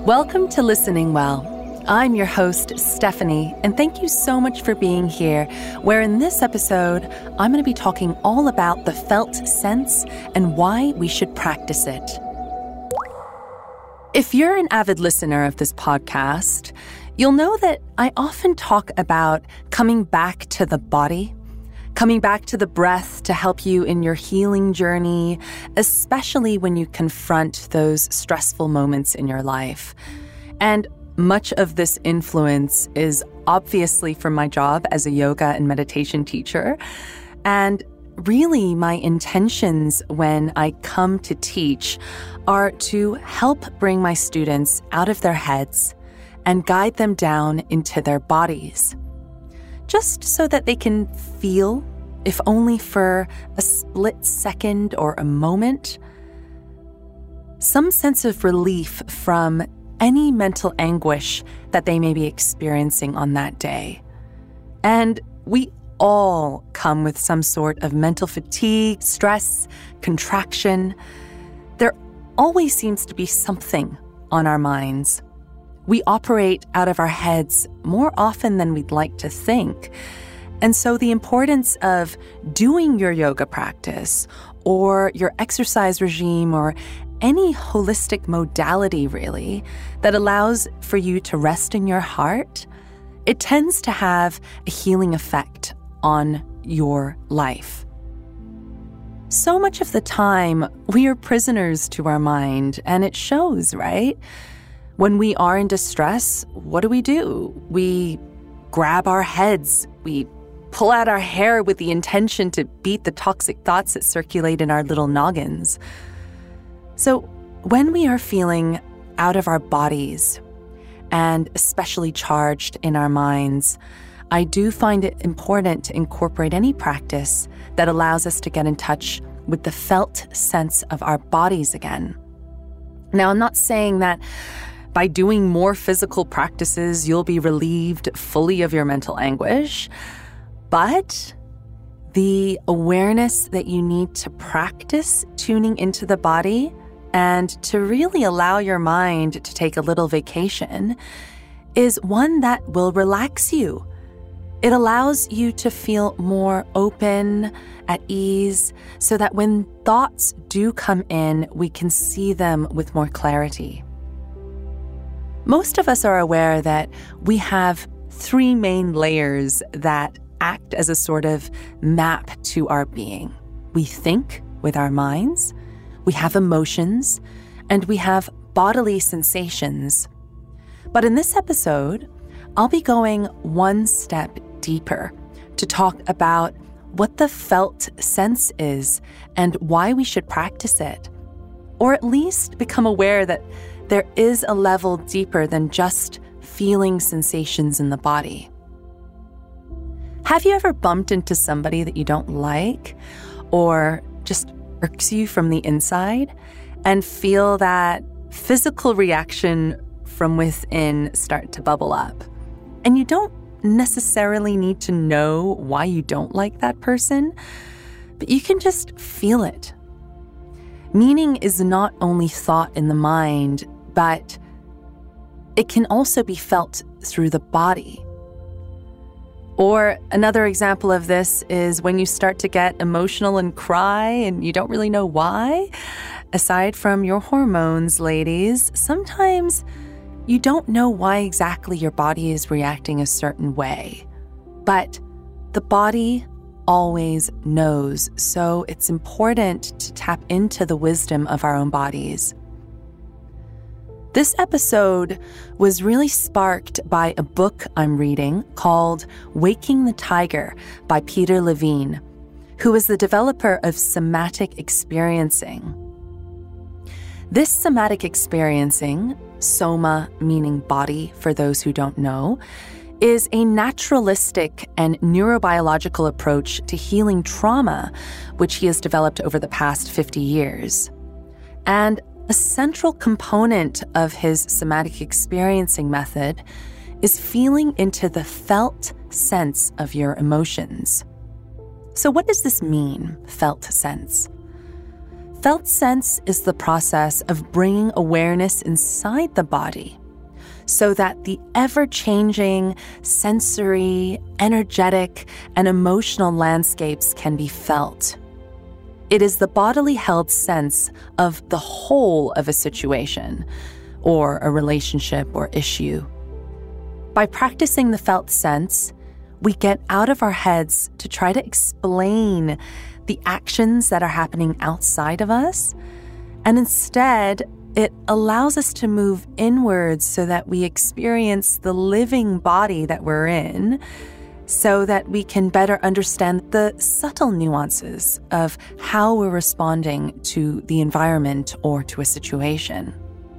Welcome to Listening Well. I'm your host, Stephanie, and thank you so much for being here, where in this episode, I'm going to be talking all about the felt sense and why we should practice it. If you're an avid listener of this podcast, you'll know that I often talk about coming back to the body, coming back to the breath to help you in your healing journey, especially when you confront those stressful moments in your life. And much of this influence is obviously from my job as a yoga and meditation teacher. And really, my intentions when I come to teach are to help bring my students out of their heads and guide them down into their bodies, just so that they can feel, if only for a split second or a moment, some sense of relief from any mental anguish that they may be experiencing on that day. And we all come with some sort of mental fatigue, stress, contraction. There always seems to be something on our minds. We operate out of our heads more often than we'd like to think. And so the importance of doing your yoga practice or your exercise regime or any holistic modality, really, that allows for you to rest in your heart, it tends to have a healing effect on your life. So much of the time, we are prisoners to our mind, and it shows, right? When we are in distress, what do? We grab our heads, we pull out our hair with the intention to beat the toxic thoughts that circulate in our little noggins. So when we are feeling out of our bodies, and especially charged in our minds, I do find it important to incorporate any practice that allows us to get in touch with the felt sense of our bodies again. Now, I'm not saying that by doing more physical practices, you'll be relieved fully of your mental anguish, but the awareness that you need to practice tuning into the body and to really allow your mind to take a little vacation is one that will relax you. It allows you to feel more open, at ease, so that when thoughts do come in, we can see them with more clarity. Most of us are aware that we have three main layers that act as a sort of map to our being. We think with our minds, we have emotions, and we have bodily sensations. But in this episode, I'll be going one step deeper to talk about what the felt sense is and why we should practice it, or at least become aware that there is a level deeper than just feeling sensations in the body. Have you ever bumped into somebody that you don't like or just irks you from the inside and feel that physical reaction from within start to bubble up? And you don't necessarily need to know why you don't like that person, but you can just feel it. Meaning is not only thought in the mind, but it can also be felt through the body. Or another example of this is when you start to get emotional and cry and you don't really know why. Aside from your hormones, ladies, sometimes you don't know why exactly your body is reacting a certain way. But the body always knows, so it's important to tap into the wisdom of our own bodies. This episode was really sparked by a book I'm reading called Waking the Tiger by Peter Levine, who is the developer of somatic experiencing. This somatic experiencing, soma meaning body for those who don't know, is a naturalistic and neurobiological approach to healing trauma, which he has developed over the past 50 years. And a central component of his somatic experiencing method is feeling into the felt sense of your emotions. So what does this mean, felt sense? Felt sense is the process of bringing awareness inside the body so that the ever-changing sensory, energetic, and emotional landscapes can be felt. It is the bodily held sense of the whole of a situation or a relationship or issue. By practicing the felt sense, we get out of our heads to try to explain the actions that are happening outside of us, and instead, it allows us to move inwards so that we experience the living body that we're in, so that we can better understand the subtle nuances of how we're responding to the environment or to a situation.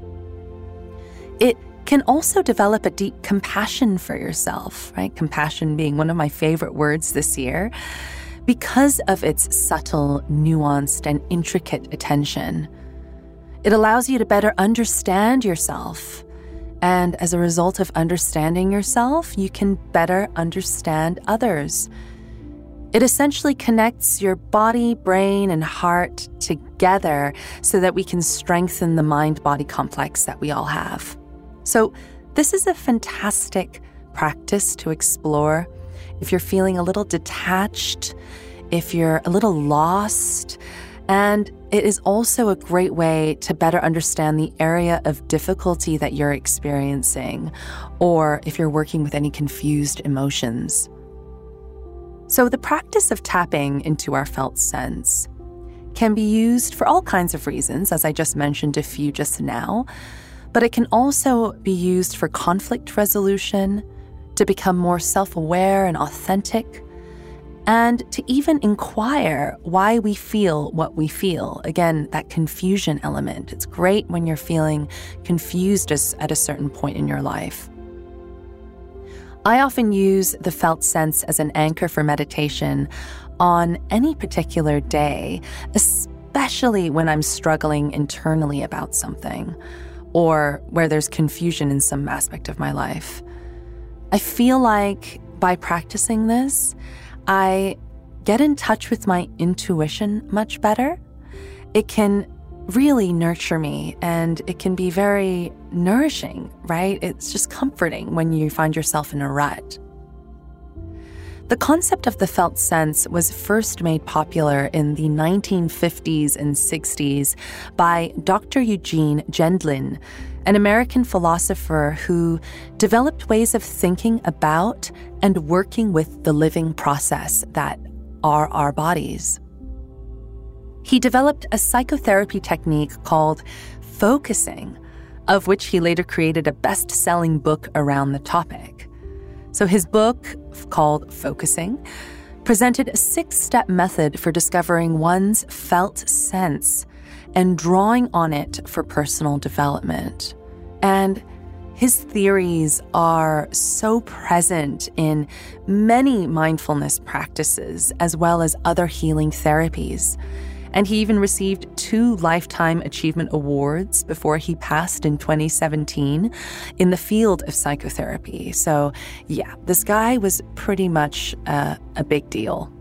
It can also develop a deep compassion for yourself, right? Compassion being one of my favorite words this year, because of its subtle, nuanced, and intricate attention. It allows you to better understand yourself. And as a result of understanding yourself, you can better understand others. It essentially connects your body, brain, and heart together so that we can strengthen the mind-body complex that we all have. So this is a fantastic practice to explore if you're feeling a little detached, if you're a little lost, and it is also a great way to better understand the area of difficulty that you're experiencing, or if you're working with any confused emotions. So the practice of tapping into our felt sense can be used for all kinds of reasons, as I just mentioned a few just now, but it can also be used for conflict resolution, to become more self-aware and authentic, and to even inquire why we feel what we feel. Again, that confusion element. It's great when you're feeling confused at a certain point in your life. I often use the felt sense as an anchor for meditation on any particular day, especially when I'm struggling internally about something or where there's confusion in some aspect of my life. I feel like by practicing this, I get in touch with my intuition much better. It can really nurture me, and it can be very nourishing, right? It's just comforting when you find yourself in a rut. The concept of the felt sense was first made popular in the 1950s and 60s by Dr. Eugene Gendlin, an American philosopher who developed ways of thinking about and working with the living process that are our bodies. He developed a psychotherapy technique called focusing, of which he later created a best-selling book around the topic. So his book, called Focusing, presented a 6-step method for discovering one's felt sense and drawing on it for personal development. And his theories are so present in many mindfulness practices as well as other healing therapies. And he even received 2 Lifetime Achievement Awards before he passed in 2017 in the field of psychotherapy. So yeah, this guy was pretty much a big deal.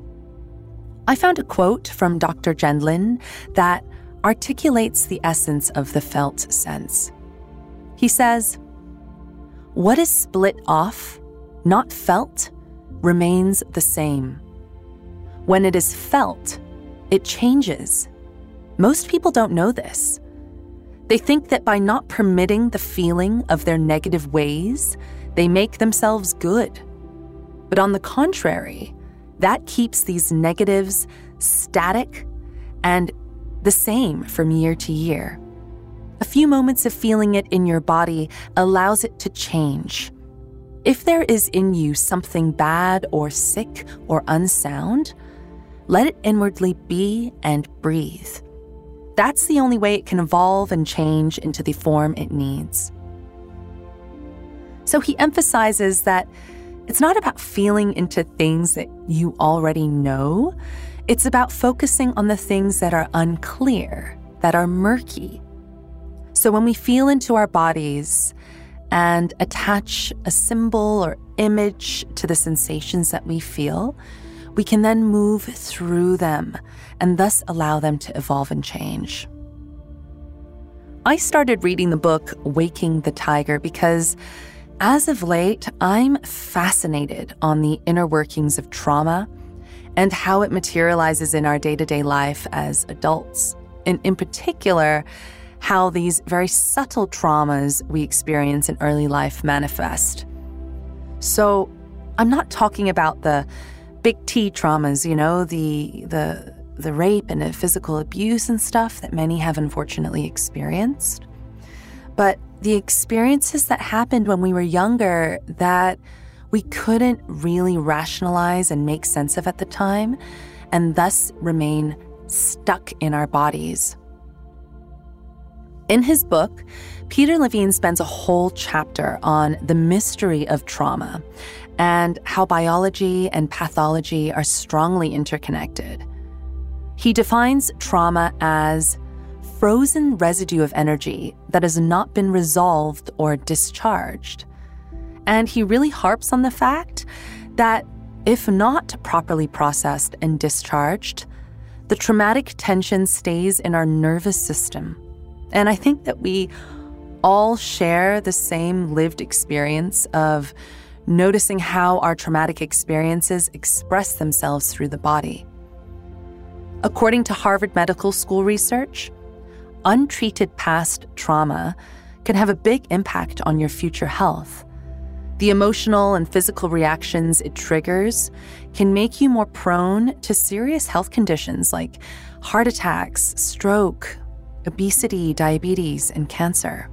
I found a quote from Dr. Gendlin that articulates the essence of the felt sense. He says, "What is split off, not felt, remains the same. When it is felt, it changes. Most people don't know this. They think that by not permitting the feeling of their negative ways, they make themselves good. But on the contrary, that keeps these negatives static and the same from year to year. A few moments of feeling it in your body allows it to change. If there is in you something bad or sick or unsound, let it inwardly be and breathe. That's the only way it can evolve and change into the form it needs." So he emphasizes that it's not about feeling into things that you already know. It's about focusing on the things that are unclear, that are murky. So when we feel into our bodies and attach a symbol or image to the sensations that we feel, we can then move through them and thus allow them to evolve and change. I started reading the book Waking the Tiger because, as of late, I'm fascinated on the inner workings of trauma and how it materializes in our day-to-day life as adults, and in particular, how these very subtle traumas we experience in early life manifest. So I'm not talking about the big T traumas, the rape and the physical abuse and stuff that many have unfortunately experienced, but the experiences that happened when we were younger that we couldn't really rationalize and make sense of at the time, and thus remain stuck in our bodies. In his book, Peter Levine spends a whole chapter on the mystery of trauma and how biology and pathology are strongly interconnected. He defines trauma as frozen residue of energy that has not been resolved or discharged. And he really harps on the fact that if not properly processed and discharged, the traumatic tension stays in our nervous system. And I think that we all share the same lived experience of noticing how our traumatic experiences express themselves through the body. According to Harvard Medical School research, untreated past trauma can have a big impact on your future health. The emotional and physical reactions it triggers can make you more prone to serious health conditions like heart attacks, stroke, obesity, diabetes, and cancer.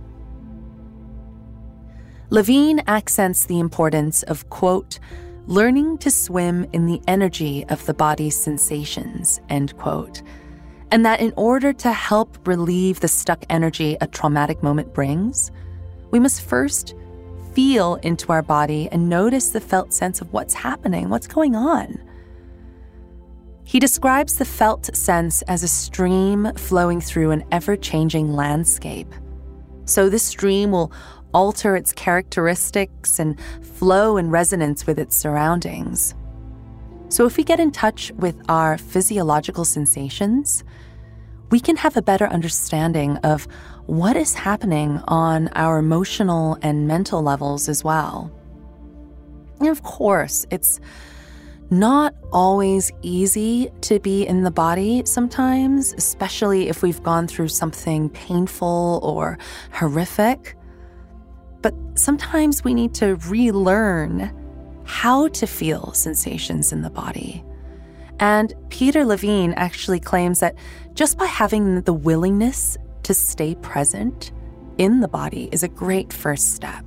Levine accents the importance of, quote, learning to swim in the energy of the body's sensations, end quote, and that in order to help relieve the stuck energy a traumatic moment brings, we must first feel into our body and notice the felt sense of what's happening, what's going on. He describes the felt sense as a stream flowing through an ever-changing landscape. So this stream will alter its characteristics and flow in resonance with its surroundings. So if we get in touch with our physiological sensations, we can have a better understanding of what is happening on our emotional and mental levels as well. And of course, it's not always easy to be in the body sometimes, especially if we've gone through something painful or horrific. But sometimes we need to relearn how to feel sensations in the body. And Peter Levine actually claims that just by having the willingness to stay present in the body is a great first step.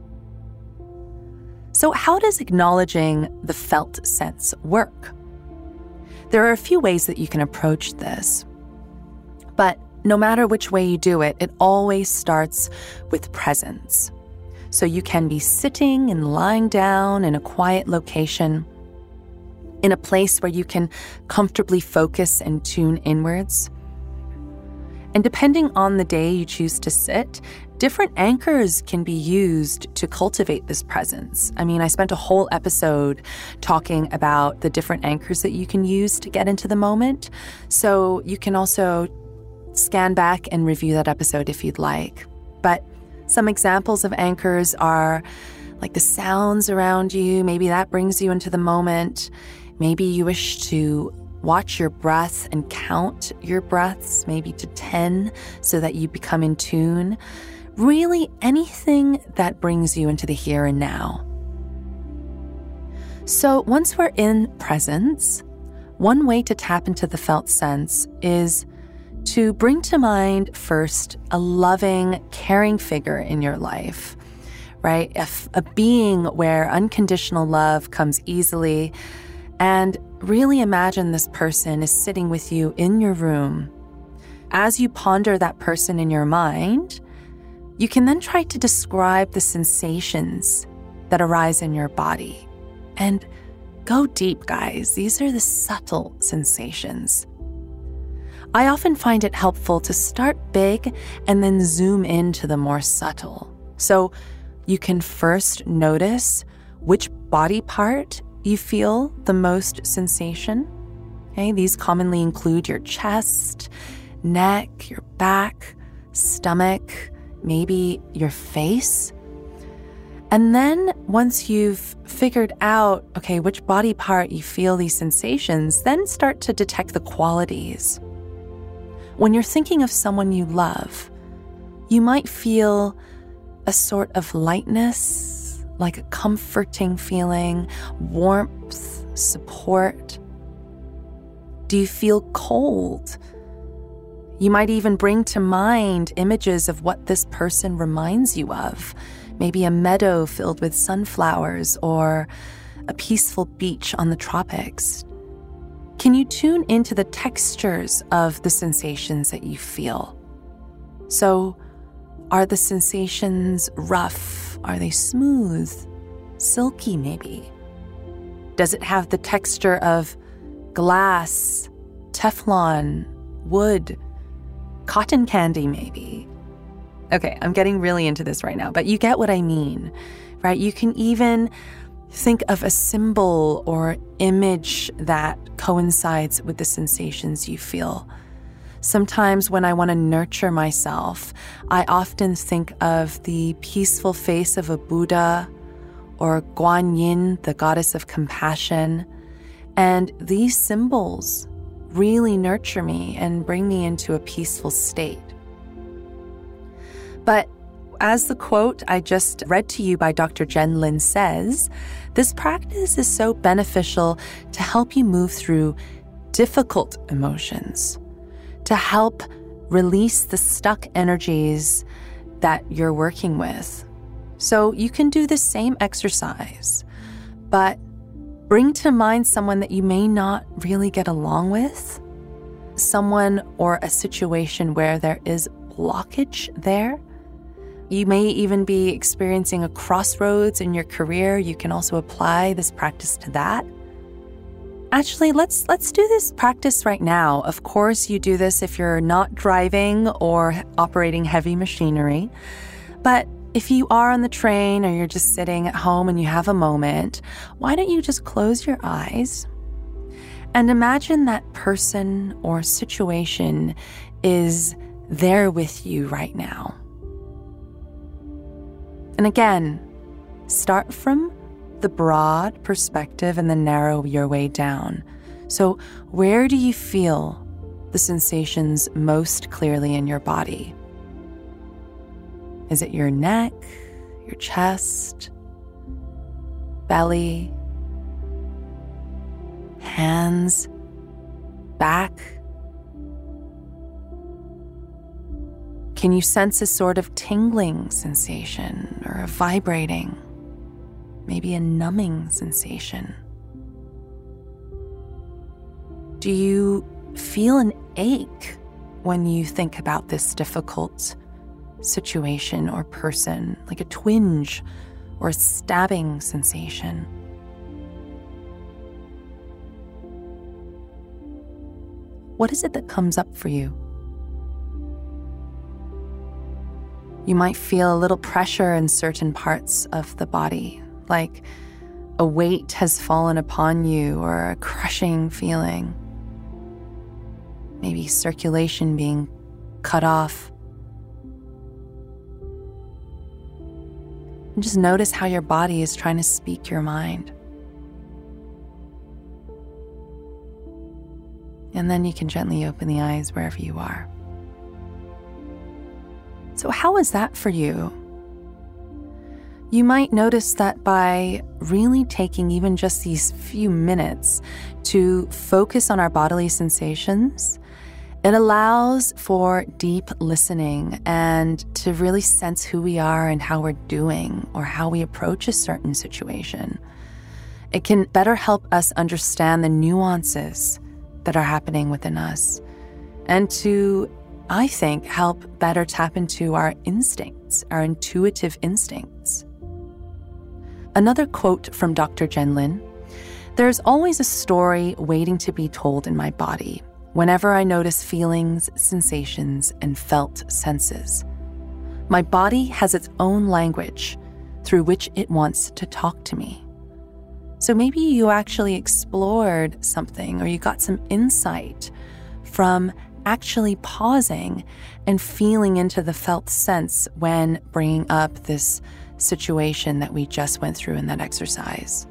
So how does acknowledging the felt sense work? There are a few ways that you can approach this, but no matter which way you do it, it always starts with presence. So you can be sitting and lying down in a quiet location, in a place where you can comfortably focus and tune inwards. And depending on the day you choose to sit, different anchors can be used to cultivate this presence. I mean, I spent a whole episode talking about the different anchors that you can use to get into the moment. So you can also scan back and review that episode if you'd like. But some examples of anchors are like the sounds around you. Maybe that brings you into the moment. Maybe you wish to watch your breath and count your breaths, maybe to 10, so that you become in tune. Really, anything that brings you into the here and now. So once we're in presence, one way to tap into the felt sense is to bring to mind first a loving, caring figure in your life, right? A being where unconditional love comes easily. And really imagine this person is sitting with you in your room. As you ponder that person in your mind, you can then try to describe the sensations that arise in your body. And go deep, guys. These are the subtle sensations. I often find it helpful to start big and then zoom into the more subtle. So you can first notice which body part you feel the most sensation? Okay, these commonly include your chest, neck, your back, stomach, maybe your face. And then once you've figured out, okay, which body part you feel these sensations, then start to detect the qualities. When you're thinking of someone you love, you might feel a sort of lightness, like a comforting feeling, warmth, support. Do you feel cold? You might even bring to mind images of what this person reminds you of. Maybe a meadow filled with sunflowers or a peaceful beach on the tropics. Can you tune into the textures of the sensations that you feel? So, are the sensations rough? Are they smooth? Silky, maybe? Does it have the texture of glass, Teflon, wood, cotton candy, maybe? Okay, I'm getting really into this right now, but you get what I mean, right? You can even think of a symbol or image that coincides with the sensations you feel. Sometimes when I want to nurture myself, I often think of the peaceful face of a Buddha or Guan Yin, the goddess of compassion. And these symbols really nurture me and bring me into a peaceful state. But as the quote I just read to you by Dr. Jen Lin says, this practice is so beneficial to help you move through difficult emotions, to help release the stuck energies that you're working with. So you can do the same exercise, but bring to mind someone that you may not really get along with, someone or a situation where there is blockage there. You may even be experiencing a crossroads in your career. You can also apply this practice to that. Actually, let's do this practice right now. Of course, you do this if you're not driving or operating heavy machinery. But if you are on the train or you're just sitting at home and you have a moment, why don't you just close your eyes and imagine that person or situation is there with you right now. And again, start from the broad perspective and then narrow your way down. So where do you feel the sensations most clearly in your body? Is it your neck, your chest, belly, hands, back? Can you sense a sort of tingling sensation or a vibrating, maybe a numbing sensation? Do you feel an ache when you think about this difficult situation or person, like a twinge or a stabbing sensation? What is it that comes up for you? You might feel a little pressure in certain parts of the body, like a weight has fallen upon you or a crushing feeling. Maybe circulation being cut off. And just notice how your body is trying to speak your mind. And then you can gently open the eyes wherever you are. So how is that for you? You might notice that by really taking even just these few minutes to focus on our bodily sensations, it allows for deep listening and to really sense who we are and how we're doing or how we approach a certain situation. It can better help us understand the nuances that are happening within us and to, I think, help better tap into our instincts, our intuitive instincts. Another quote from Dr. Jen Lin: "There's always a story waiting to be told in my body whenever I notice feelings, sensations, and felt senses. My body has its own language through which it wants to talk to me. So maybe you actually explored something or you got some insight from actually pausing and feeling into the felt sense when bringing up this situation that we just went through in that exercise.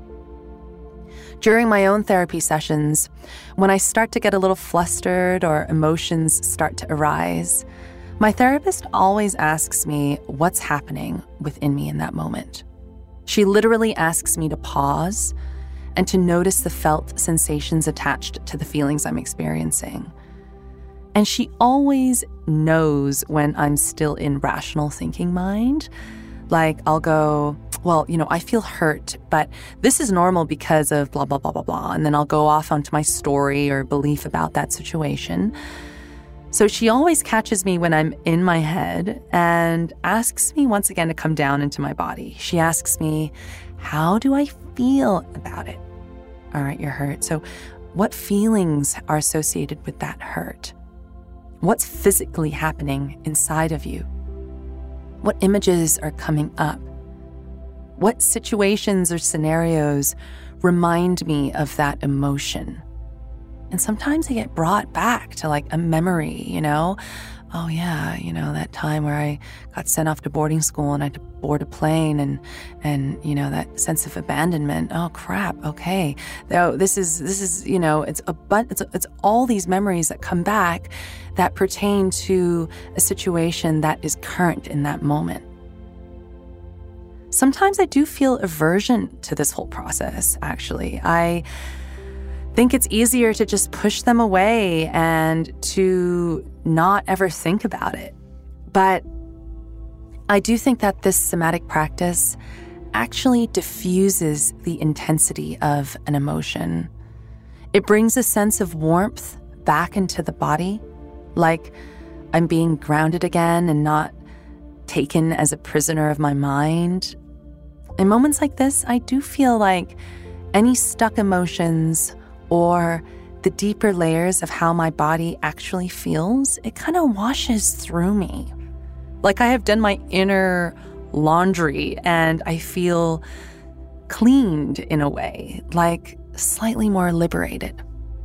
During my own therapy sessions, when I start to get a little flustered or emotions start to arise, my therapist always asks me what's happening within me in that moment. She literally asks me to pause and to notice the felt sensations attached to the feelings I'm experiencing. And she always knows when I'm still in rational thinking mind. Like I'll go, well, I feel hurt, but this is normal because of blah, blah, blah, blah, blah. And then I'll go off onto my story or belief about that situation. So she always catches me when I'm in my head and asks me once again to come down into my body. She asks me, how do I feel about it? All right, you're hurt. So what feelings are associated with that hurt? What's physically happening inside of you? What images are coming up? What situations or scenarios remind me of that emotion? And sometimes I get brought back to like a memory, Oh yeah, that time where I got sent off to boarding school and I had to board a plane and that sense of abandonment. Oh crap, okay. This is it's all these memories that come back that pertain to a situation that is current in that moment. Sometimes I do feel aversion to this whole process, actually. I think it's easier to just push them away and to not ever think about it. But I do think that this somatic practice actually diffuses the intensity of an emotion. It brings a sense of warmth back into the body, like I'm being grounded again and not taken as a prisoner of my mind. In moments like this, I do feel like any stuck emotions or the deeper layers of how my body actually feels, it kind of washes through me. Like I have done my inner laundry and I feel cleaned in a way, like slightly more liberated.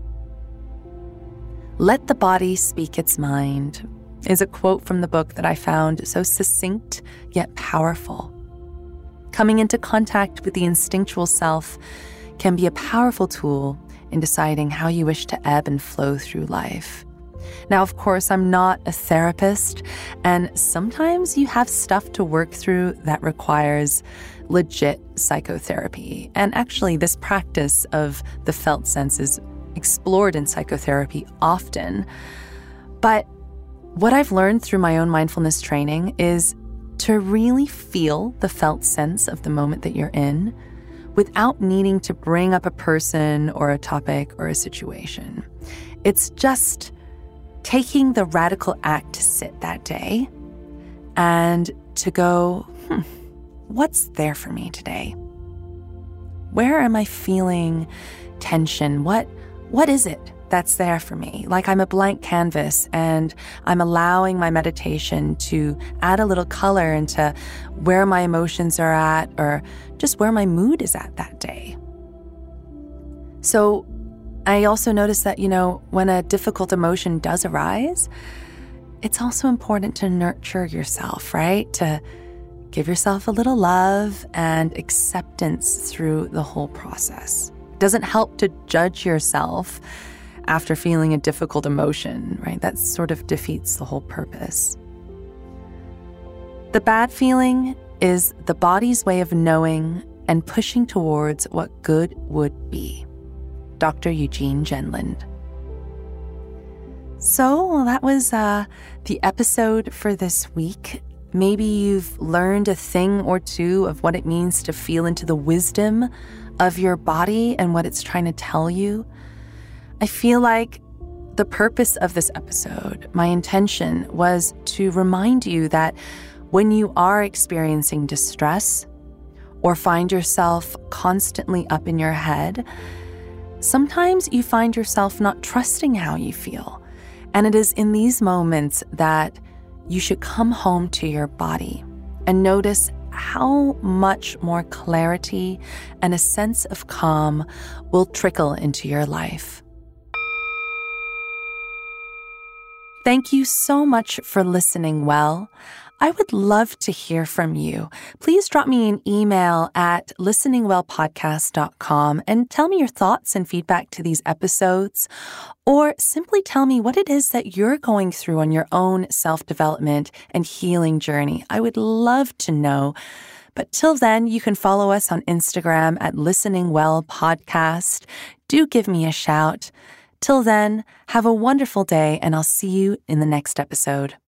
Let the body speak its mind is a quote from the book that I found so succinct yet powerful. Coming into contact with the instinctual self can be a powerful tool in deciding how you wish to ebb and flow through life. Now, of course, I'm not a therapist, and sometimes you have stuff to work through that requires legit psychotherapy. And actually, this practice of the felt sense is explored in psychotherapy often. But what I've learned through my own mindfulness training is to really feel the felt sense of the moment that you're in without needing to bring up a person or a topic or a situation. It's just taking the radical act to sit that day and to go, what's there for me today? Where am I feeling tension? What is it that's there for me? Like I'm a blank canvas and I'm allowing my meditation to add a little color into where my emotions are at or just where my mood is at that day. So I also notice that, when a difficult emotion does arise, it's also important to nurture yourself, right? To give yourself a little love and acceptance through the whole process. It doesn't help to judge yourself after feeling a difficult emotion, right? That sort of defeats the whole purpose. The bad feeling is the body's way of knowing and pushing towards what good would be. Dr. Eugene Gendlin. So that was the episode for this week. Maybe you've learned a thing or two of what it means to feel into the wisdom of your body and what it's trying to tell you. I feel like the purpose of this episode, my intention, was to remind you that when you are experiencing distress or find yourself constantly up in your head, sometimes you find yourself not trusting how you feel. And it is in these moments that you should come home to your body and notice how much more clarity and a sense of calm will trickle into your life. Thank you so much for listening well. I would love to hear from you. Please drop me an email at listeningwellpodcast.com and tell me your thoughts and feedback to these episodes, or simply tell me what it is that you're going through on your own self-development and healing journey. I would love to know. But till then, you can follow us on Instagram at Listening Well Podcast. Do give me a shout. Till then, have a wonderful day, and I'll see you in the next episode.